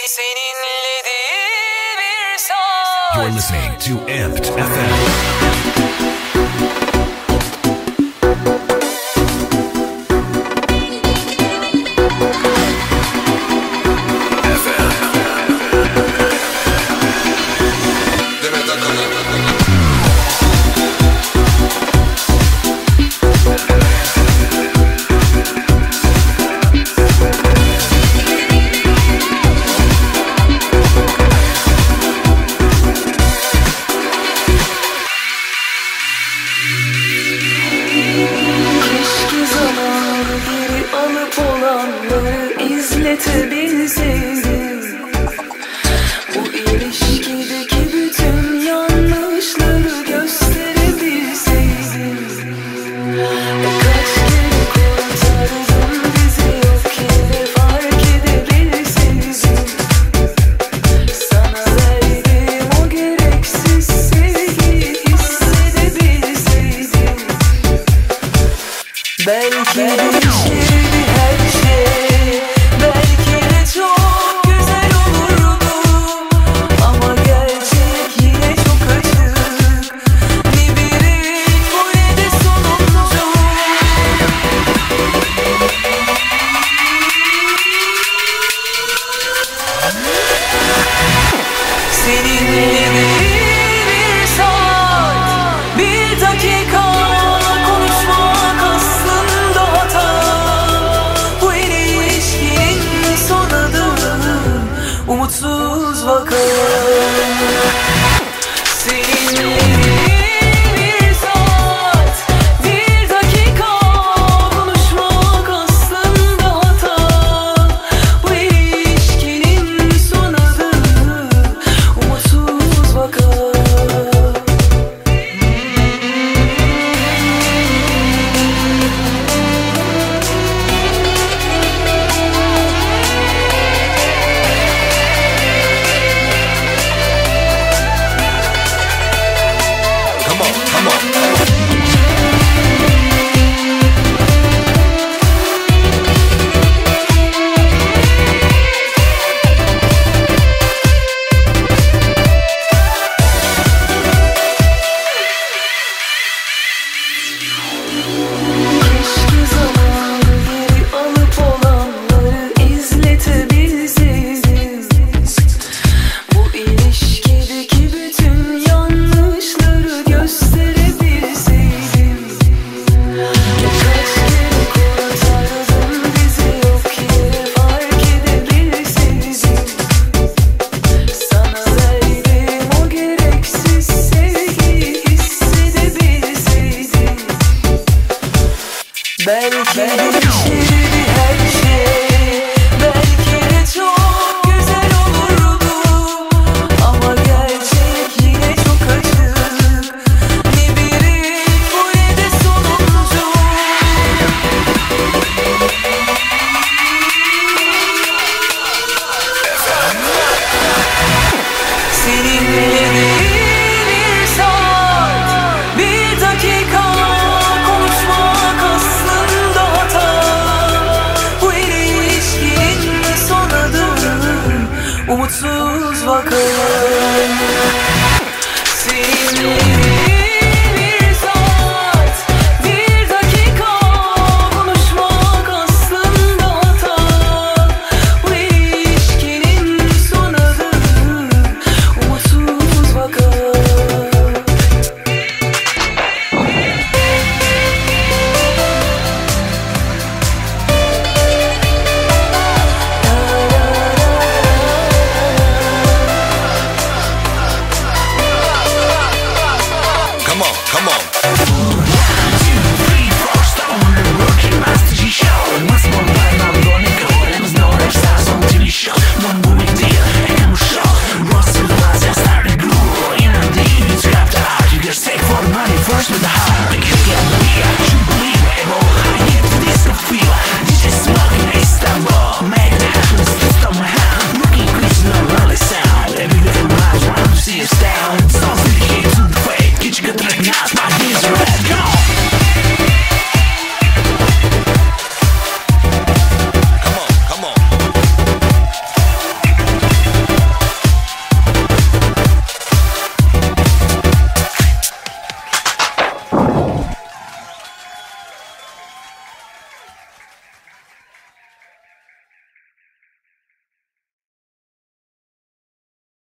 Seninle değil bir saat. You're listening to Amped FM. İzletebilseydim bu ilişkideki bütün yanlışları gösterebilseydim. Kaç kere kurtardım bizi, yok yere fark edebilseydim. Sana verdiğim o gereksiz sevgiyi hissedebilseydim. Belki değişirdi her şey. Umutsuz vaka. Seninle bir saat, bir dakika konuşmak aslında hata. Bu ilişkinin son adı umutsuz vaka. Belki değişirdi her şey, belki de çok güzel olurdu. Ama gerçek yine çok açık, ne bir ilk bu ne de sonuncu. Seninle değil bir saat, bir dakika konuşmak aslında hata. Bu ilişkinin son adı umutsuz vaka.